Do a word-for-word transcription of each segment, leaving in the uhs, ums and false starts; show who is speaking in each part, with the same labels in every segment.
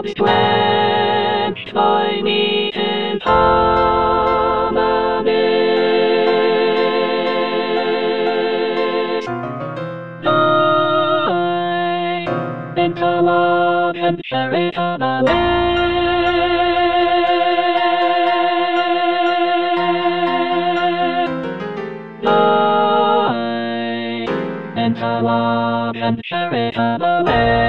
Speaker 1: drops quenched by meat and harmonies. I interlock and cherish the interlock and cherish the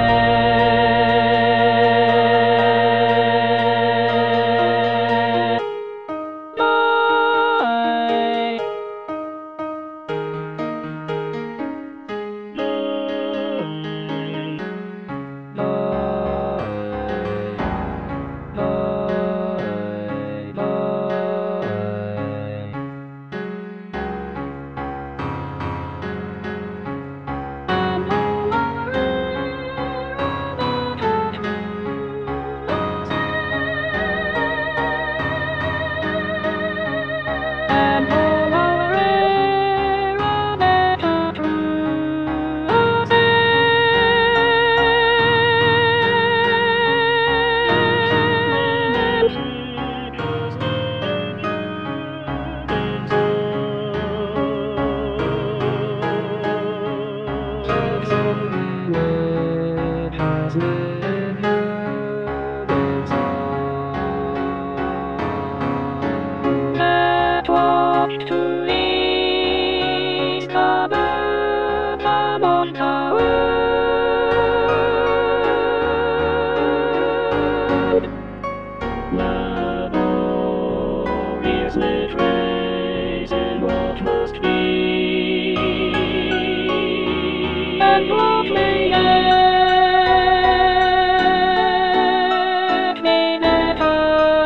Speaker 1: that walked to east above the moon tower. Laboriously tracing what must be, and what may yet be better.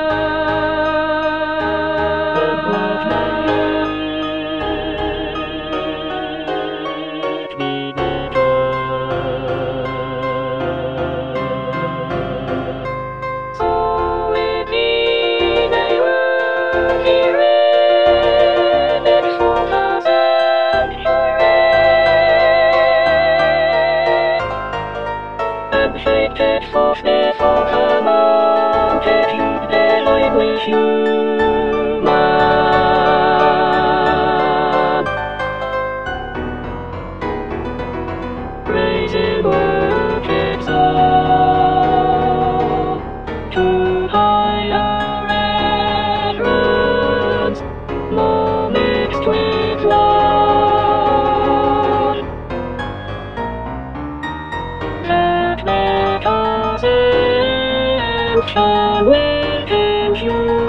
Speaker 1: And what may yet be better. So indeed they were here in it for the and shaped it forth before the multitude that I wish human. Praising worship all to higher reverence, more mixed with love. That let us enter with him.